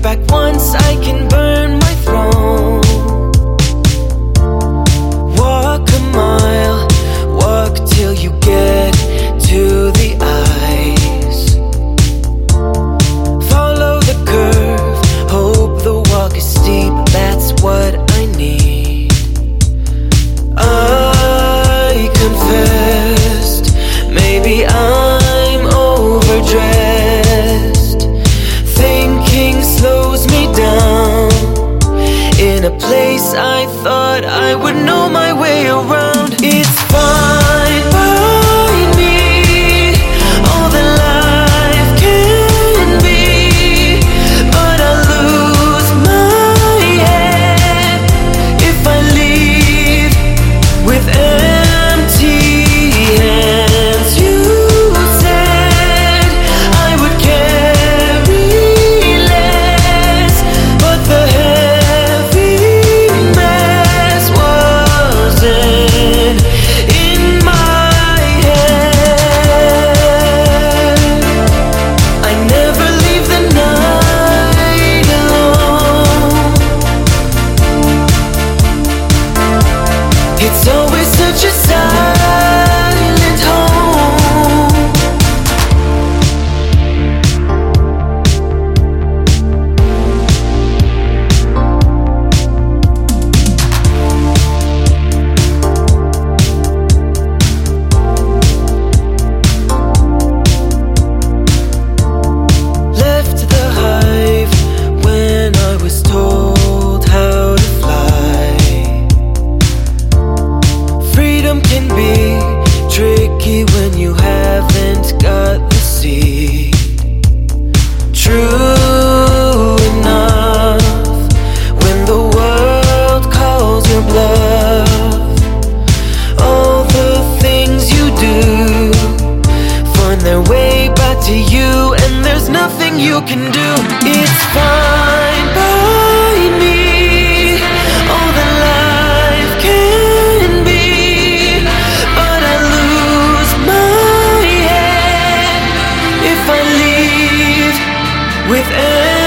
back once, I can burn my throne. Walk a mile, walk till you get to the ice. Follow the curve, hope the walk is steep, that's what I need. I confessed, maybe I'm overdressed. Thinking slows me down, in a place I thought I would know my way around. It's fine by me, all that life can be, but I lose my head if I leave with empty hands. You said I would carry less, but the heavy mess wasn't in my head. I never leave the night alone. It's always such a silent home. Left the hive when I was told how to fly. Freedom can be tricky when you haven't got the seed. True enough, when the world calls your bluff, all the things you do find their way back to you, and there's nothing you can do. It's fine by me, all that life can be, but I lose my head if I leave with